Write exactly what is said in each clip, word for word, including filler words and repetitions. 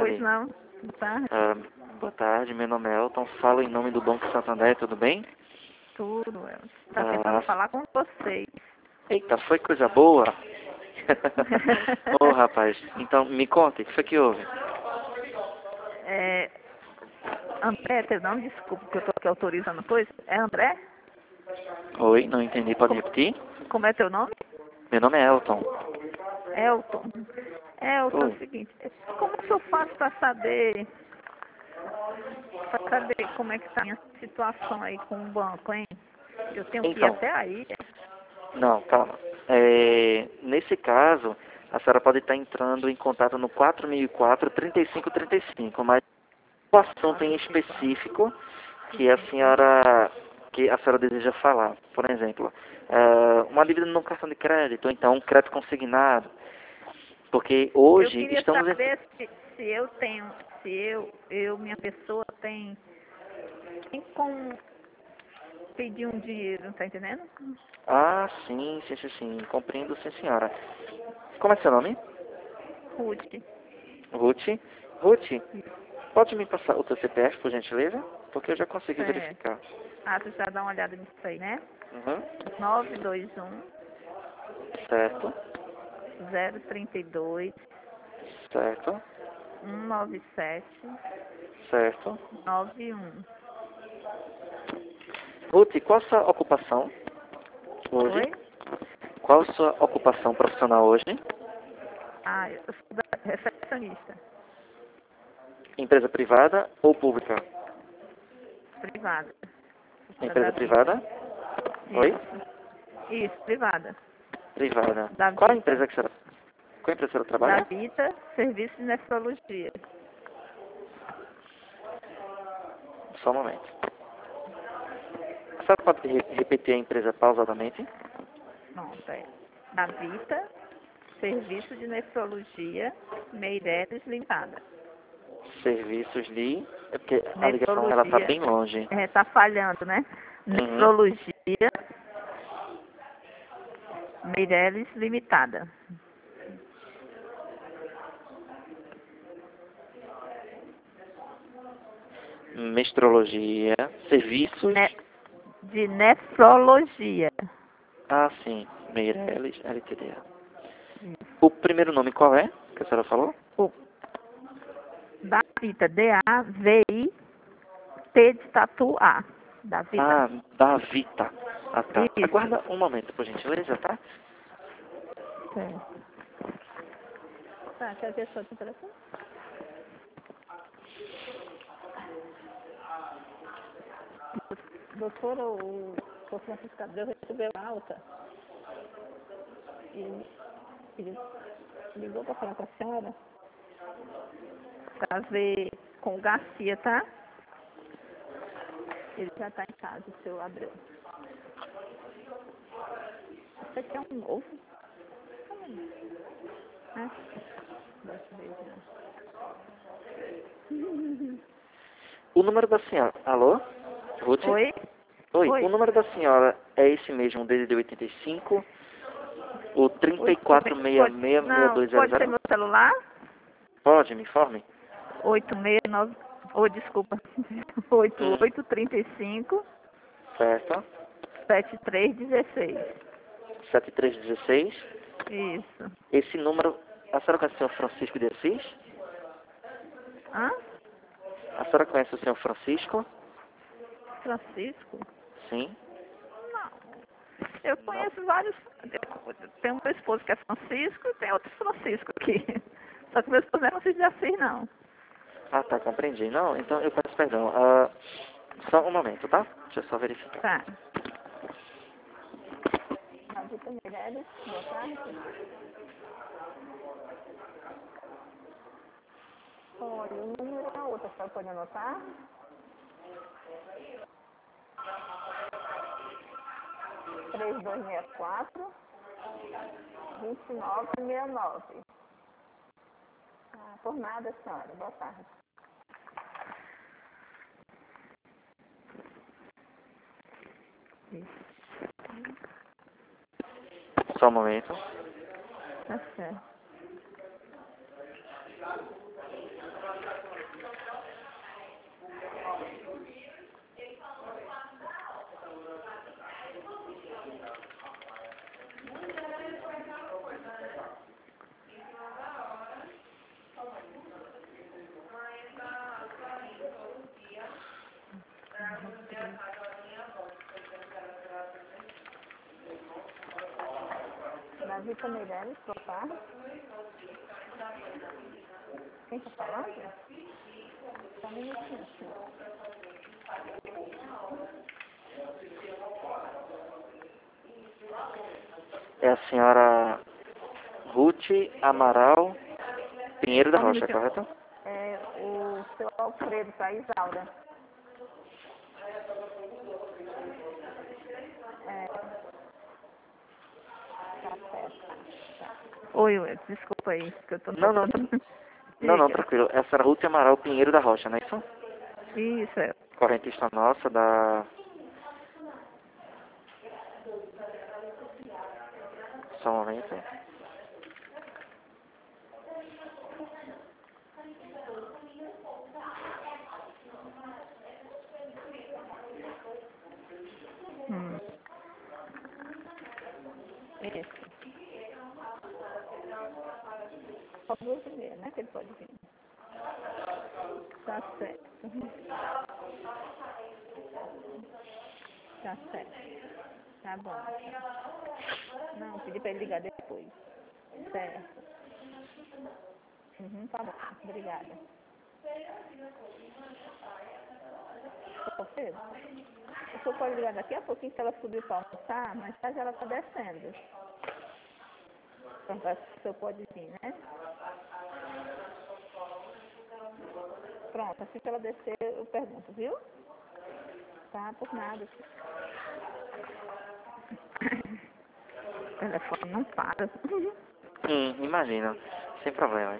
Pois não. Boa tarde. Ah, boa tarde, meu nome é Elton, falo em nome do Banco Santander, tudo bem? Tudo, Elton. Tá Ah, tentando falar com vocês. Eita, foi coisa boa? Ô, rapaz, então me conta, o que foi que houve? É, André, teu nome? Desculpa, que eu tô aqui autorizando coisa. É André? Oi, não entendi, pode Como, repetir? como é teu nome? Meu nome é Elton. Elton. Elton, é o Oi. seguinte, como que eu faço para saber, para saber como é que tá a minha situação aí com o banco, hein? Eu tenho que ir Então, até aí. não, calma. É, nesse caso, a senhora pode estar entrando em contato no quatro mil e quatro, trinta e cinco trinta e cinco, mas o assunto em específico que a senhora que a senhora deseja falar. Por exemplo, eh, uma dívida no cartão de crédito, ou então um crédito consignado. Porque Eu hoje queria estamos em... saber se, se eu tenho, se eu, eu, minha pessoa tem, tem como pedir um dinheiro, tá entendendo? Ah, sim, sim, sim, sim. Compreendo, sim, senhora. Como é seu nome? Ruth. Ruth. Ruth, pode me passar o teu C P F, por gentileza? Porque eu já consegui Certo. verificar. Ah, tu já dá uma olhada nisso aí, né? Uhum. nove dois um, Certo, zero três dois, certo, um nove sete, certo. nove um. Ruth, qual a sua ocupação hoje? Oi? Qual a sua ocupação profissional hoje? Ah, eu sou da recepcionista Empresa privada ou pública? privada. Empresa Da Vita. privada? Oi? Isso. Isso, privada. Privada. Da Qual a Vita. empresa que a senhora, qual a empresa que a senhora Da trabalha? Vita, serviço de nefrologia. Só um momento. A senhora pode re- repetir a empresa pausadamente? Pronto, é. Da Vita, serviço de nefrologia, Meireles Limitada. Serviços de... É porque a ligação ela está Nefrologia. bem longe. É, tá falhando, né? Uhum. Nefrologia, Meireles Limitada. Mestrologia. Serviços... Ne de nefrologia. Ah, sim. Meireles L T D. O primeiro nome qual é? Que a senhora falou? O da Vita, D A V I T de tatu A. Da Vita. Ah, da Vita. Ah, tá. Isso. Aguarda um momento, por gentileza, tá? Certo. Tá, quer ver só o telefone? Doutora, o o Francisco Abreu recebeu alta. E ele ligou para falar com a senhora. Pra ver com o Garcia, tá? Ele já tá em casa, o seu Abreu. Esse aqui é um novo. Né? Dessa vez, né? O número da senhora... Alô? Ruth? Oi? Oi, o Oi? número da senhora é esse mesmo, o D D D oitenta e cinco, o trinta e Oito, quatro seis pode, seis seis não, dois zero pode ser zero? meu celular? Pode, me informe. oito seis nove. Oh, desculpa. oito Hum, oito três cinco, certo. sete três um seis. sete três um seis. Isso. Esse número, a senhora conhece o senhor Francisco de Assis? Hã? A senhora conhece o senhor Francisco? Francisco? Sim. Não. Eu Não. conheço vários. Tem um meu esposo que é Francisco e tem outro Francisco aqui. Só que meu esposo não é Francisco de Assis, não. Ah, tá, compreendi. Não, então eu peço perdão. Ah, só um momento, tá? Deixa eu só verificar. Tá. Rita Meireles, boa tarde. Olha, o número é outro, a senhora pode anotar? três dois seis quatro, dois nove seis nove. Ah, por nada, senhora. Boa tarde. Isso. Só um momento. Tá certo. Davita Meirelles, boa tarde. Quem está falando? Só um minutinho, senhor. É a senhora Ruth Amaral Pinheiro da Só um Rocha, minutinho. correto? É o seu Alfredo, tá? Isaura. É. Tá certo. Tá. Oi, oi, desculpa aí, que eu tô Não, não. tocando. Não, não, Diga. tranquilo. É a senhora Ruth Amaral Pinheiro da Rocha, não é isso? Isso, é. Correntista nossa da... Só um momento. Hum. Esse. Só duas e meia, né? Que ele pode vir. Tá certo. Uhum. Tá certo. Tá bom. Não, pedi pra ele ligar depois. Certo. Uhum, tá bom. Obrigada. Ô, Pedro, o senhor pode ligar daqui a pouquinho que ela subiu para almoçar, mas tarde ela tá descendo. Perguntar se o senhor pode vir, né? Pronto, assim que ela descer, eu pergunto, viu? Tá, por nada. O telefone não para. Hum, imagina. Sem problemas.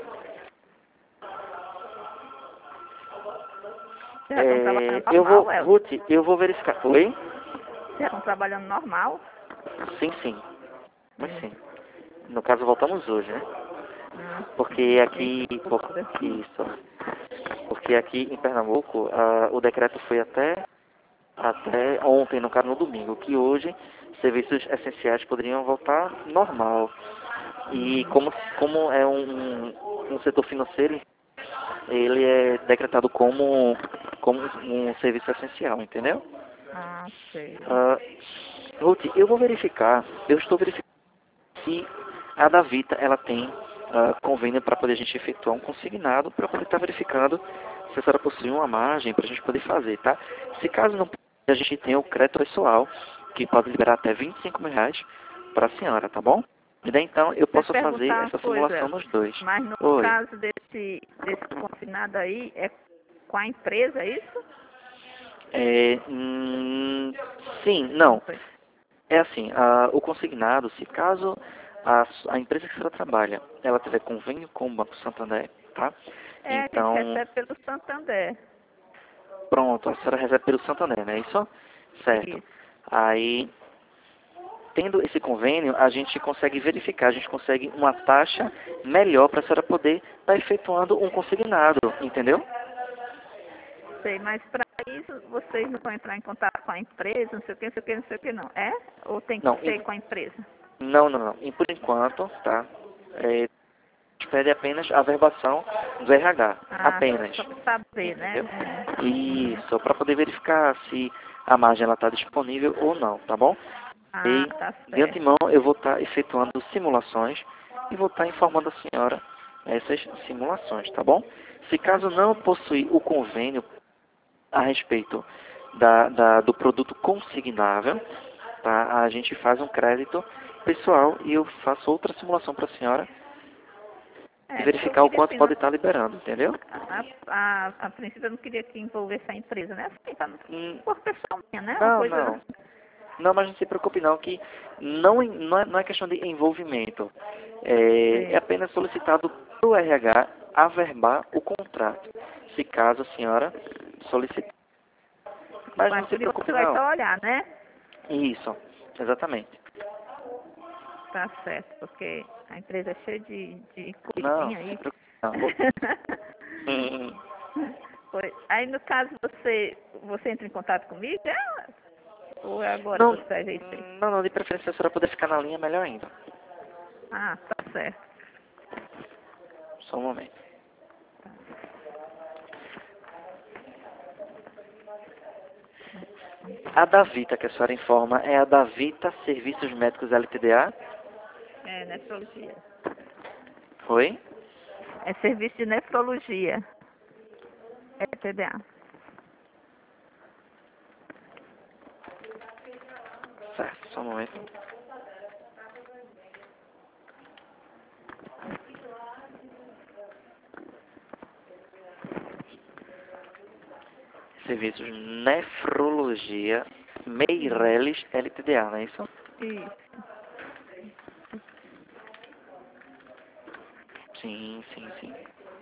Vocês já estão É, trabalhando eu vou... normal, El? Ruth, eu vou verificar. Oi? Vocês já estão trabalhando normal? Sim, sim. Mas Hum. sim. No caso, voltamos hoje, né? Ah, Porque sim. aqui... Eita, Por, loucura. isso. Porque aqui em Pernambuco, ah, o decreto foi até... Até ontem, no caso, no domingo. Que hoje, serviços essenciais poderiam voltar normal. E Hum. como, como é um, um setor financeiro, ele é decretado como, como um serviço essencial, entendeu? Ah, sei. Ah, Ruth, eu vou verificar, eu estou verificando se a Davita ela tem ah, convênio para poder a gente efetuar um consignado, para poder estar verificando se a senhora possui uma margem para a gente poder fazer, tá? Se caso não, a gente tem o crédito pessoal, que pode liberar até vinte e cinco mil reais para a senhora, tá bom? E daí então eu Deixa eu posso fazer perguntar uma essa coisa, simulação nos dois. mas no Oi. caso desse, desse confinado aí, é com a empresa, é isso? É, hum, sim, Não não. sei. É assim, a- o consignado, se caso a, a empresa que você trabalha, ela tiver convênio com o Banco Santander, tá? É, a gente Então, recebe pelo Santander. pronto, a senhora recebe pelo Santander, não é isso? Certo. Isso. Aí, tendo esse convênio, a gente consegue verificar, a gente consegue uma taxa melhor para a senhora poder estar efetuando um consignado, entendeu? Sei, mas para isso vocês não vão entrar em contato com a empresa, não sei o que, não sei o que, não sei o que não. É? Ou tem que Não, ser em- com a empresa? não, não, não. E por enquanto, tá? É, pede apenas a verbação do R H, Ah, apenas, só para saber, né? entendeu? Hum. Uhum. Isso, para poder verificar se a margem está disponível ou não, tá bom? Ah, E tá de certo. antemão eu vou estar efetuando simulações e vou estar informando a senhora essas simulações, tá bom? Se Tá caso não possuir o convênio a respeito da, da- do produto consignável, tá? A gente faz um crédito pessoal e eu faço outra simulação para a senhora e É, porque eu verificar o queria quanto assim, pode não- estar liberando, entendeu? a, a, a princípio eu não queria que envolvesse a empresa, né? Assim, pra não, Hum, por pessoal minha, né? Uma Não, coisa. não. Não, mas não se preocupe não, que não, não, é, não é questão de envolvimento. É, é Sei. apenas solicitado para o R H averbar o contrato, se caso a senhora solicite. Mas não Mas se por isso você preocupe vai não. só olhar, né? Isso, exatamente. Tá certo, porque a empresa é cheia de, de Não, coisinha se aí. preocupe não. Hum, Foi. Aí no caso você, você entra em contato comigo, é? Ou é agora que Não, você vai ver isso aí? não, não, de preferência se a senhora puder ficar na linha, melhor ainda. Ah, tá certo. Só um momento. A Davita que a senhora informa é a Davita Serviços Médicos Ltda? É nefrologia. Oi? É serviço de nefrologia. É T D A. Certo, só um momento. Serviços nefrologia Meireles L T D A, não é isso? Isso. Sim, sim, sim.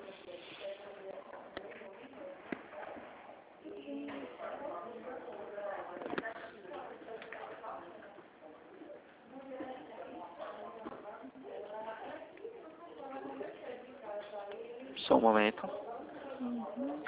Só um momento. Uhum.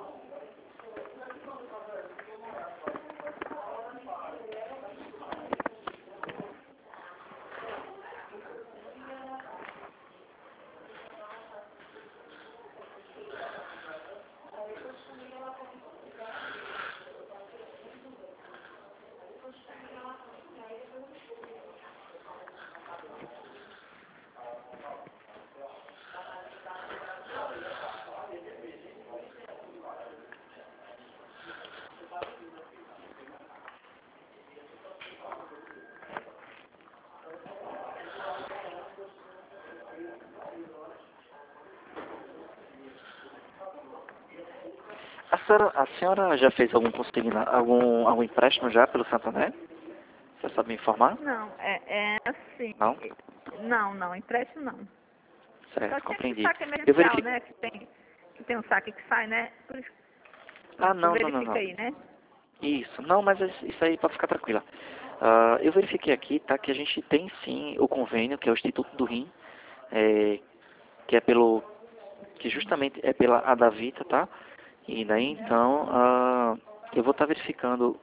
A senhora, a senhora já fez algum consigna, algum, algum empréstimo já pelo Santander? Você sabe me informar? Não, é, é assim. Não? Não, não, empréstimo não. Só Certo, tinha esse compreendi. saque Eu emergencial, verifico. né? Que tem, que tem um saque que sai, né? Por isso, Ah, tu não, não, não, verifica não. aí, né? Isso, não, mas es- isso aí pode ficar tranquila. Ah, eu verifiquei aqui, tá, que a gente tem sim o convênio, que é o Instituto do Rim, é, que é pelo, que justamente é pela Adavita, tá? E daí então, ah, eu vou estar verificando,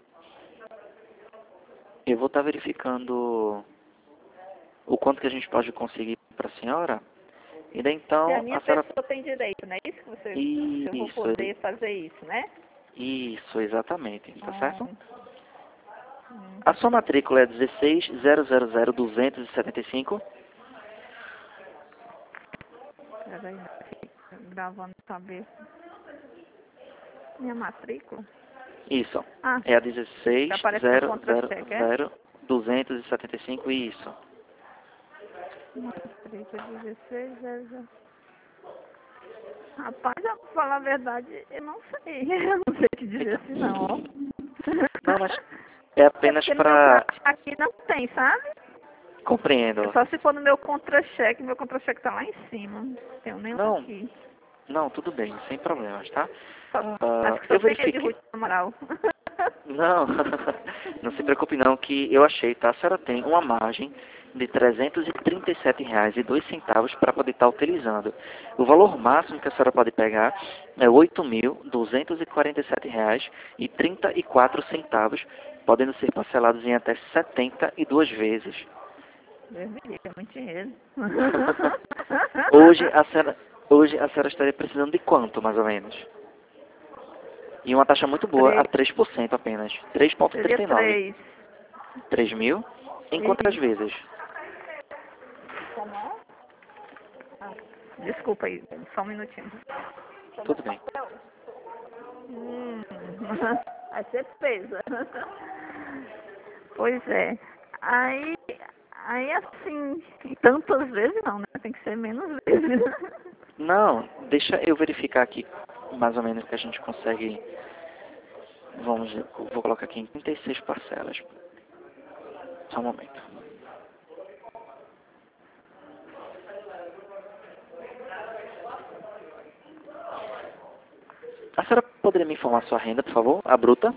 eu vou estar verificando o quanto que a gente pode conseguir para a senhora. E daí Se a então, minha a senhora, pessoa tem direito, não é isso que você, que eu vou isso, poder fazer isso, né? isso, exatamente, tá certo? Hum, hum. A sua matrícula é dezesseis zero zero zero duzentos e setenta e cinco. Peraí, né? Gravando na cabeça. Minha matrícula? Isso. Ah, É a que aparece no contra-cheque, é? dezesseis zero zero duzentos e setenta e cinco, isso. Matrícula dezesseis, zero, zero. Rapaz, pra falar a verdade, eu não sei. Eu não sei te dizer Eita. assim não, ó. Não, mas é É apenas porque no meu para... caso aqui não tem, sabe? É Compreendo. só se for no meu contra-cheque, meu contra-cheque tá lá em cima. Não tenho nenhum Não, aqui. não, tudo bem, sem problemas, tá? Só, Ah, acho que só eu tem de verifiquei... Ruth Amaral. Não, não se preocupe não, que eu achei, tá? A senhora tem uma margem de trezentos e trinta e sete reais e dois centavos para poder estar utilizando. O valor máximo que a senhora pode pegar é oito mil duzentos e quarenta e sete reais e trinta e quatro centavos, podendo ser parcelados em até setenta e duas vezes. Deus me livre, é muito dinheiro. Hoje a senhora, hoje a senhora estaria precisando de quanto, mais ou menos? E uma taxa muito boa, a Três. três por cento apenas, três vírgula Seria trinta e nove. três. três mil? Em quantas Isso. vezes? Como é? Ah, desculpa aí, só um minutinho. Tudo bem. Hum, aí você pesa. Pois é. Aí, aí assim, tantas vezes não, né? Tem que ser menos vezes. Não, deixa eu verificar aqui mais ou menos que a gente consegue. Vamos, vou colocar aqui em trinta e seis parcelas. Só um momento. A senhora poderia me informar sua renda, por favor? A bruta?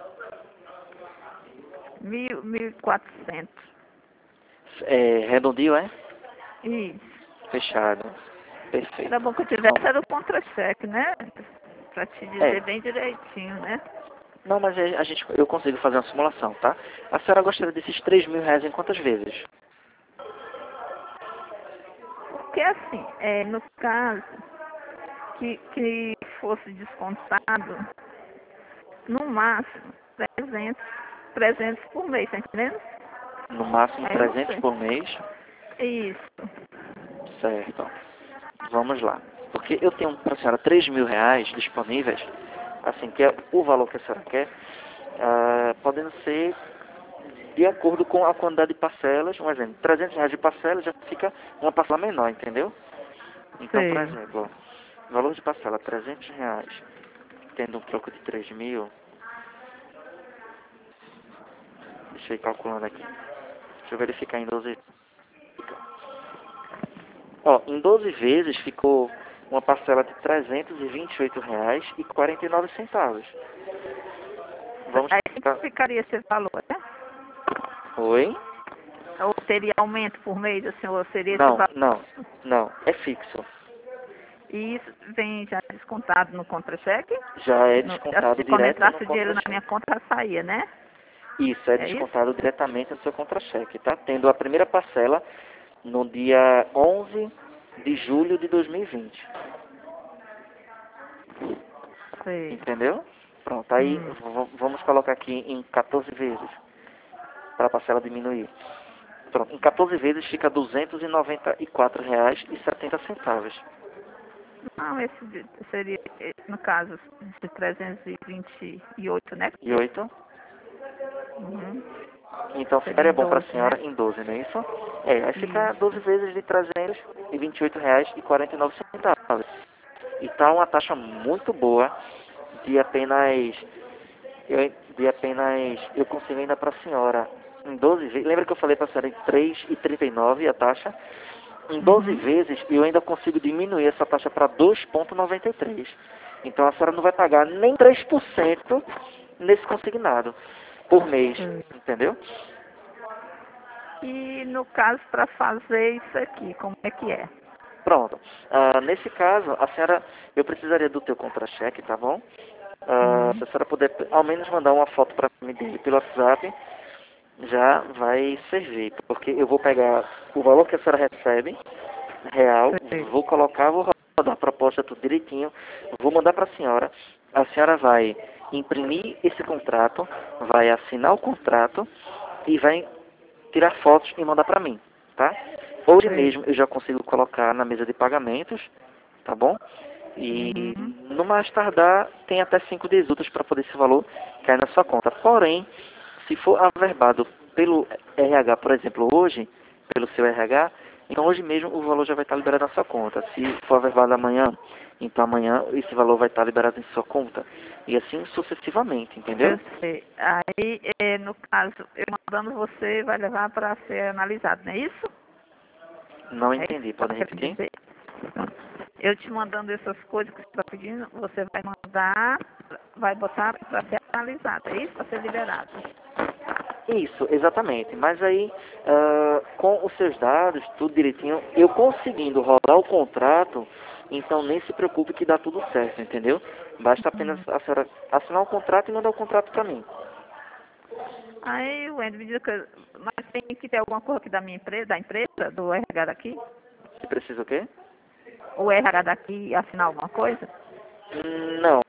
Mil, mil e quatrocentos. É, redondinho, é? Isso. Fechado. Perfeito. Era bom que eu Então, tivesse era o contra-cheque, né? Pra te é. dizer bem direitinho, né? Não, mas é, a gente, eu consigo fazer uma simulação, tá? A senhora gostaria desses três mil reais em quantas vezes? Porque assim, é, no caso que, que fosse descontado, no máximo, trezentos trezentos por mês, tá entendendo? No máximo Aí eu não trezentos sei. por mês. Isso. Certo. Vamos lá. Porque eu tenho para a senhora três mil reais disponíveis, assim, que é o valor que a senhora quer, uh, podendo ser de acordo com a quantidade de parcelas. Um exemplo, trezentos reais de parcela já fica uma parcela menor, entendeu? Então, por Sei. exemplo, ó, valor de parcela trezentos reais, tendo um troco de três mil, deixa eu ir calculando aqui. Deixa eu verificar em doze. Ó, em doze vezes ficou uma parcela de trezentos e vinte e oito reais e quarenta e nove centavos. Vamos Aí ficar... ficaria esse valor, né? Oi? Ou teria aumento por mês, assim, ou seria esse Não, valor? não, não, é fixo. E isso vem já descontado no contra-cheque? Já é No- assim, descontado quando direto no entrasse o dinheiro na minha contra-cheque. conta, já saía, né? Isso, é É isso? descontado diretamente no seu contra-cheque, tá? Tendo a primeira parcela no dia onze de julho de dois mil e vinte. Sei. Entendeu? Pronto, aí Hum. v- vamos colocar aqui em quatorze vezes, para a parcela diminuir. Pronto, em quatorze vezes fica duzentos e noventa e quatro reais e setenta centavos. Não, esse de- seria, eh, no caso, de trezentos e vinte e oito, né? E oito. Uhum. Então Seria ficaria em bom para a doze, né? senhora em doze, não é isso? É, aí fica doze Isso. vezes de trezentos e vinte e oito reais e quarenta e nove centavos. E tá uma taxa muito boa de apenas eu, de apenas eu consigo ainda para a senhora em doze vezes. Lembra que eu falei para a senhora em três e trinta e nove a taxa? Em doze Uhum. vezes eu ainda consigo diminuir essa taxa para dois vírgula noventa e três. Então a senhora não vai pagar nem três por cento nesse consignado por mês, Sei. entendeu? E no caso, para fazer isso aqui, como é que é? Pronto. Ah, nesse caso, a senhora, eu precisaria do teu contra-cheque, tá bom? Ah, Uhum. se a senhora puder ao menos mandar uma foto para mim dele pelo WhatsApp, já vai servir, porque eu vou pegar o valor que a senhora recebe, real, Sei. vou colocar, vou rodar a proposta tudo direitinho, vou mandar para a senhora, a senhora vai imprimir esse contrato, vai assinar o contrato e vai tirar fotos e mandar para mim, tá? Hoje Sei. mesmo eu já consigo colocar na mesa de pagamentos, tá bom? E Uhum. no mais tardar tem até cinco dias úteis para poder esse valor cair na sua conta. Porém, se for averbado pelo R H, por exemplo, hoje, pelo seu R H, então hoje mesmo o valor já vai estar liberado na sua conta. Se for averbado amanhã, então amanhã esse valor vai estar liberado em sua conta. E assim sucessivamente, entendeu? Eu sei. Aí, eh, no caso, eu mandando você, vai levar para ser analisado, não é isso? Não É isso entendi, que você está podem querendo repetir? dizer? Pronto. Eu te mandando essas coisas que você está pedindo, você vai mandar, vai botar para ser analisado, é isso? Para ser liberado. Isso, exatamente. Mas aí, ah, com os seus dados, tudo direitinho, eu conseguindo rodar o contrato, então nem se preocupe que dá tudo certo, entendeu? Basta apenas Hum. a senhora assinar o contrato e mandar o contrato para mim. Aí, o Wendy me diz que, mas tem que ter alguma coisa aqui da minha empresa, da empresa, do R H daqui? Você precisa o quê? O R H daqui assinar alguma coisa? Hum, Não.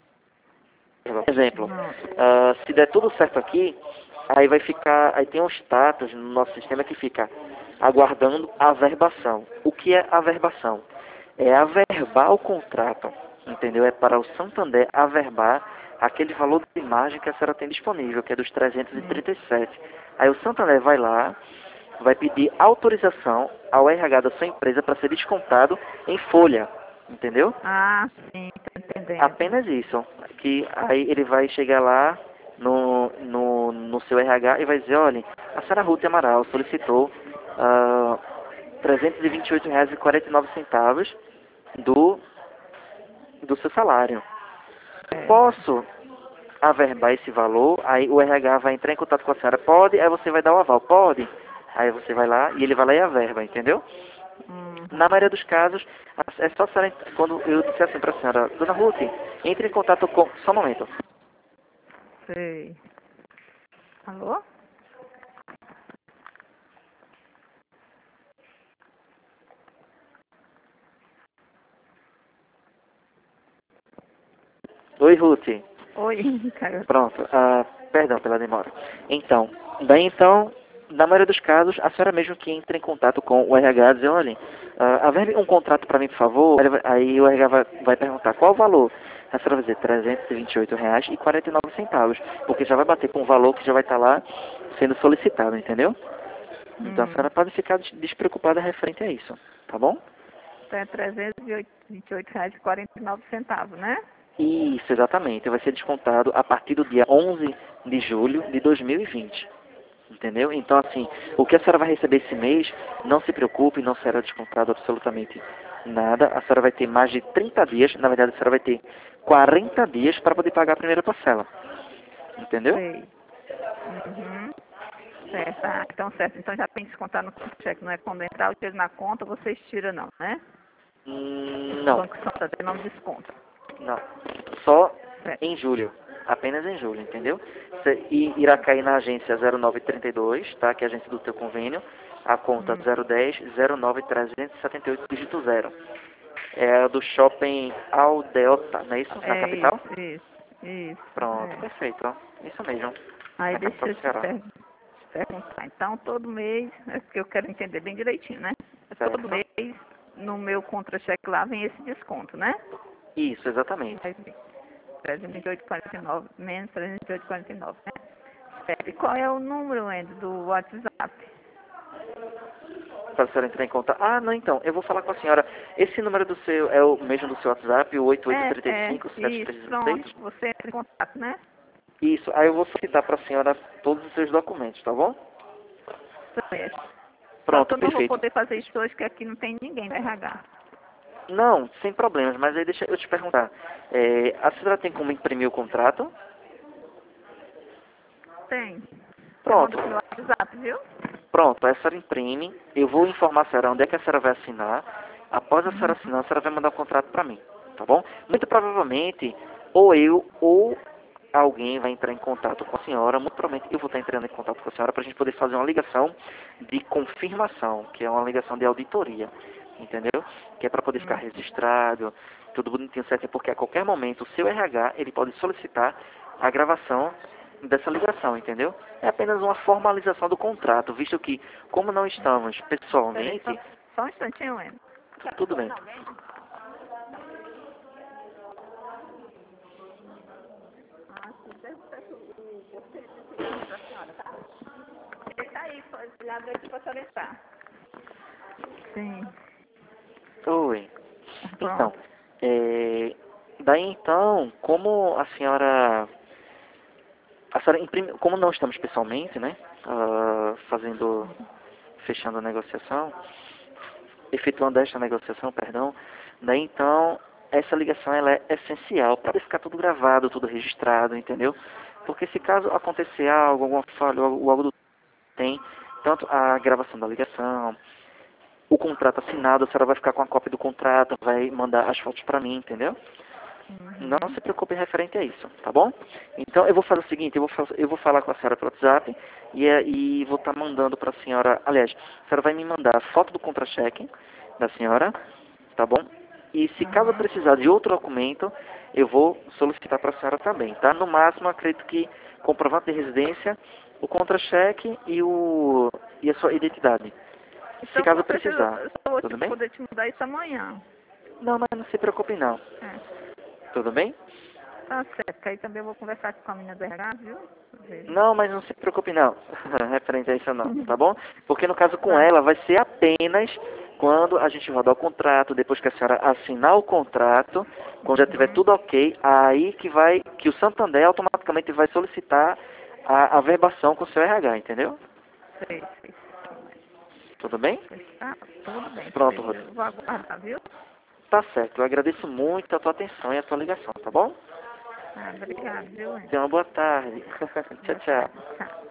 Exemplo, Não. ah, se der tudo certo aqui, aí vai ficar, aí tem um status no nosso sistema que fica aguardando a averbação. O que é averbação? É averbar o contrato, entendeu? É para o Santander averbar aquele valor de margem que a senhora tem disponível, que é dos trezentos e Hum. trinta e sete. Aí o Santander vai lá, vai pedir autorização ao R H da sua empresa para ser descontado em folha, entendeu? Ah, sim, tô entendendo. Apenas isso. Que aí ele vai chegar lá no, no, no seu R H e vai dizer, olha, a senhora Ruth Amaral solicitou ah, trezentos e vinte e oito reais e quarenta e nove centavos do, do seu salário. Certo. Posso averbar esse valor? Aí o R H vai entrar em contato com a senhora. Pode? Aí você vai dar o aval. Pode? Aí você vai lá e ele vai lá e averba, entendeu? Na Uhum. maioria dos casos, é só a senhora, quando eu disser assim para a senhora, Dona Ruth, entre em contato com... Só um momento. Sei. Alô? Oi, Ruth. Oi, Caio. Pronto. Ah, perdão pela demora. Então, daí então, na maioria dos casos, a senhora mesmo que entra em contato com o R H, dizer, olha, uh, haver um contrato para mim, por favor. Aí, vai- aí o R H vai, vai perguntar qual o valor. A senhora vai dizer trezentos e vinte e oito reais e quarenta e nove centavos, porque já vai bater com o valor que já vai estar lá sendo solicitado, entendeu? Então a Hum. senhora pode ficar des- despreocupada referente a isso, tá bom? Então é trezentos e vinte e oito reais e quarenta e nove centavos, né? Isso, exatamente. Vai ser descontado a partir do dia onze de julho de dois mil e vinte. Entendeu? Então, assim, o que a senhora vai receber esse mês, não se preocupe, não será descontado absolutamente nada. A senhora vai ter mais de trinta dias, na verdade a senhora vai ter quarenta dias para poder pagar a primeira parcela. Entendeu? Sei. Uhum. Certo. Ah, então certo. Então já tem que descontar no contra-cheque, não é quando entrar o dinheiro na conta, vocês tiram não, né? Hum, O não, Banco Santander não desconta. não. Só Certo. em julho. Apenas em julho, entendeu? Cê- E irá cair na agência zero nove trinta e dois, tá? Que é a agência do teu convênio. A conta Hum. zero dez zero nove trezentos e setenta e oito, dígito zero. É a do shopping Aldeota, não é isso? Na É capital? isso, isso, isso. Pronto, É. perfeito, ó. Isso mesmo. Aí Na deixa capital eu do te Ceará. per- perguntar. Então todo mês, é porque eu quero entender bem direitinho, né? Todo Certo? mês no meu contra-cheque lá vem esse desconto, né? Isso, exatamente. Vai vir trezentos e vinte e oito reais e quarenta e nove, menos trezentos e vinte e oito reais e quarenta e nove, né? Certo. E qual é o número, Andy, do WhatsApp? Para a senhora entrar em contato. Ah, não, então, eu vou falar com a senhora. Esse número do seu é o mesmo do seu WhatsApp, o oito oito três É, é, cinco sete isso, três seis? pronto. Você entra em contato, né? Isso, aí eu vou solicitar para a senhora todos os seus documentos, tá bom? Certo. Só que Pronto, eu não vou perfeito. poder fazer isso hoje, que aqui não tem ninguém do R H. Não, sem problemas, mas aí deixa eu te perguntar. É, a senhora tem como imprimir o contrato? Tem. Eu Pronto, mando pelo WhatsApp, viu? pronto, aí a senhora imprime, eu vou informar a senhora onde é que a senhora vai assinar. Após a senhora Uhum. assinar, a senhora vai mandar o contrato para mim, tá bom? Muito provavelmente, ou eu ou alguém vai entrar em contato com a senhora, muito provavelmente eu vou estar entrando em contato com a senhora para a gente poder fazer uma ligação de confirmação, que é uma ligação de auditoria, entendeu? Que é para poder ficar Hum. registrado, tudo bonitinho certo, porque a qualquer momento o seu R H, ele pode solicitar a gravação dessa ligação, entendeu? É apenas uma formalização do contrato, visto que, como não estamos Peraí, pessoalmente, só, só um instantinho, Andy. tu- tudo bem. Ah, sim, pergunta o você para a senhora, tá? Ele tá aí, pode- ele abre aqui para a senhora entrar. Sim, Oi. Então, pronto. é, daí então, como a senhora, a senhora imprime, como não estamos pessoalmente, né, ah, fazendo, fechando a negociação, efetuando esta negociação, perdão, daí então, essa ligação ela é essencial para ficar tudo gravado, tudo registrado, entendeu? Porque se caso acontecer algo, alguma falha ou algo do tem, tanto a gravação da ligação, o contrato assinado, a senhora vai ficar com a cópia do contrato, vai mandar as fotos para mim, entendeu? Não Uhum. se preocupe referente a isso, tá bom? Então eu vou fazer o seguinte, eu vou, fa- eu vou falar com a senhora pelo WhatsApp e, eh, e vou estar mandando para a senhora, aliás, a senhora vai me mandar a foto do contra-cheque da senhora, tá bom? E se caso eu Uhum. precisar de outro documento, eu vou solicitar para a senhora também, tá? No máximo, acredito que comprovante de residência, o contra-cheque e, o, e a sua identidade. Se Então, caso com certeza, precisar, eu só vou te tudo bem? poder te mudar isso amanhã. Não, mas não se preocupe não, É, tudo bem? tá certo. Que aí também eu vou conversar com a menina do R H, viu? Veja. Não, mas não se preocupe não, referente a isso não, tá bom? Porque no caso com Tá. ela vai ser apenas quando a gente rodar o contrato, depois que a senhora assinar o contrato, quando já tiver Uhum. tudo ok, aí que vai, que o Santander automaticamente vai solicitar a averbação com o seu R H, entendeu? Sei, sei. Tudo bem? Pois tá, tudo bem. Pronto, Pois Rodrigo. eu vou aguardar, viu? Tá certo, eu agradeço muito a tua atenção e a tua ligação, tá bom? Ah, obrigada, viu, Andy? Tenha uma boa tarde. Tchau, Boa tchau. tarde. Tchau.